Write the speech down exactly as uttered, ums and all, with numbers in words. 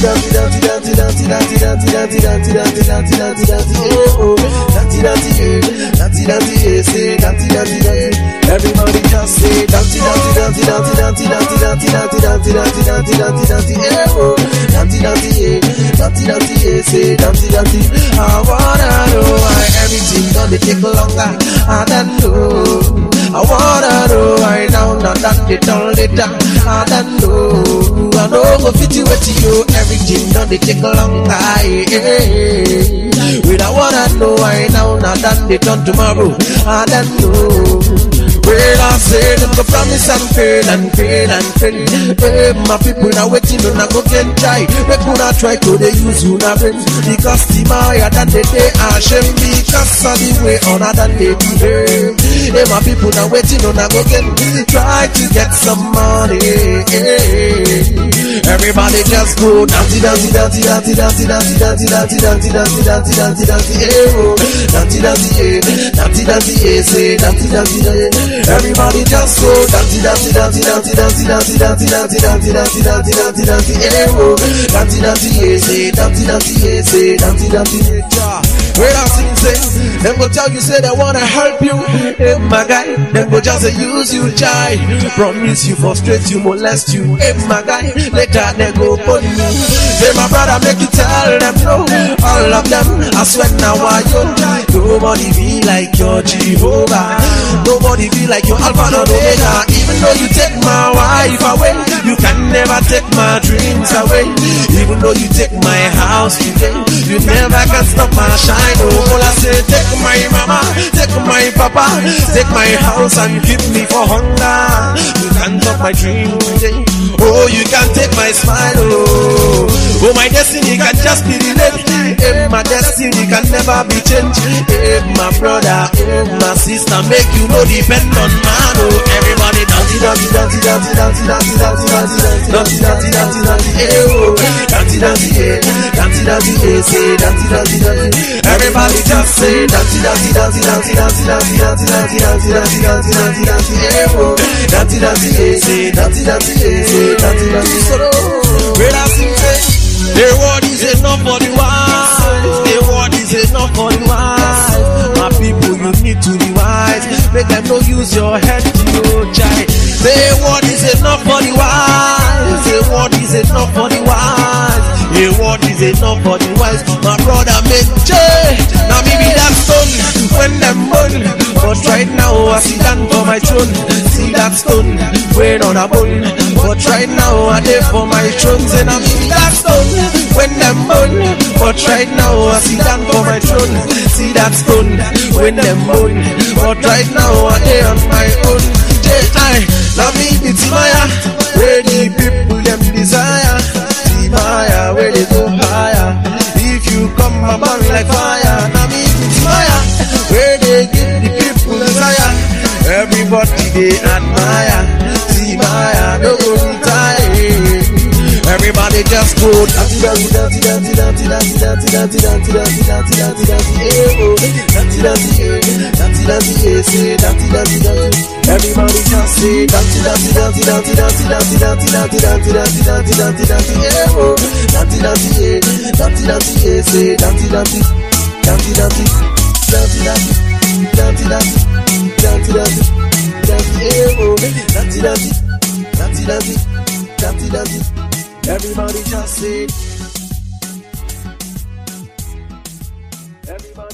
dirty, dirty, dirty, dirty, dirty, dirty, dirty, dirty, dirty, dirty, dirty, dirty, oh, dirty, dirty, dirty, dirty, say dirty, dirty, dirty. Everybody just say dirty, dirty, dirty, dirty, dirty, dirty, dirty, dirty, dirty, dirty, dirty, dirty, dirty, oh, dirty, dirty, dirty, dirty, say dirty, dirty. I wanna know why everything gonna take longer. I don't know. I wanna know why now, not that they don't later. I don't know. I know go fit you with you. Everything gonna take longer. We don't wanna know why now, not that they done tomorrow. I don't know. Well, I say them go promise and fail and fail and fail. Hey, my people now waiting on a go get try. We could not try to they use you now friends. Because the higher than the day I shame because of the way on than they behave. Hey, my people now waiting on a go get try to get some money. Everybody just go dirty, dirty, dirty, dirty, dirty, dirty, dirty, dirty, dirty, dirty, dirty, dirty, dirty, oh, dirty, dirty, dirty, dirty, say dirty, dirty, dirty. Everybody just go dirty, dirty, dirty, dirty, dirty, dirty, dirty, dirty, dirty, dirty, dirty, dirty, dirty, oh, dirty, dirty, say dirty, dirty, say dirty, dirty. Where I sing, say, them go tell you, say they wanna help you. Hey, my guy, them go just say use you, try. Promise you, frustrate you, molest you. Hey, my guy, later they go put you. Say, my brother, make you tell them no. All of them, I swear now, why you? Nobody be like your Jehovah. Nobody be like your Alpha and Omega. Even though you take my wife away, you can never take my dreams away. Even though you take my house today, you never can stop my shine. Oh, all I say, take my mama, take my papa, take my house and keep me for hunger. You can't stop my dream today. Oh, you can take my smile. Oh, oh my destiny can just be delayed. Hey, my destiny can never be changed. Hey, my brother, hey, my sister, make you no depend on man. Oh, everybody dirty, dirty, dirty, dirty, dirty, dirty, dirty, dirty, dirty, dirty, dirty, dirty, hey, oh, dirty, dirty, dirty, dirty, hey, say dirty, dirty, dirty. Everybody just say dirty, dirty, dirty, dirty, dirty, dirty, dirty, dirty, dirty, dirty, dirty, dirty, dirty, hey, oh, dirty, dirty, hey, say dirty, dirty, hey, say dirty, dirty. Where I sing, say, the word is enough for the wise. The word is enough for the wise. My people, you need to be wise. Make them no use your head to your child. The word is enough for the wise. The word is enough for the wise. The word is enough for the wise. My brother made J. Now maybe that stone when them burn. But right now I sit down for my throne. See that stone weighing on a bone. But right now I there for my throne. Say now maybe that stone when them burn. But right now I sit down for my throne. See that stone when them burn. But right now I there on my own. I now me it's Maya. Where the people them desire. Maya, where they go higher. If you come upon like fire, now me it's Maya. Where they give the people desire. Everybody they admire. See Maya, no go retire. Everybody just go dirty, dirty, dirty, dirty, dirty, dirty, dirty, dirty, dirty, dirty, dirty, dirty, dirty, oh, dirty, dirty, dirty, dirty, say dirty, dirty, dirty. Everybody just say dirty, dirty, dirty, dirty, dirty, dirty, dirty, dirty, dirty, dirty, dirty, dirty, dirty, oh, dirty, dirty, dirty, dirty, say dirty, dirty, dirty, dirty, dirty, dirty, dirty, dirty, dirty, dirty, dirty, oh, dirty, dirty, dirty, dirty, dirty, dirty. Everybody just say. Everybody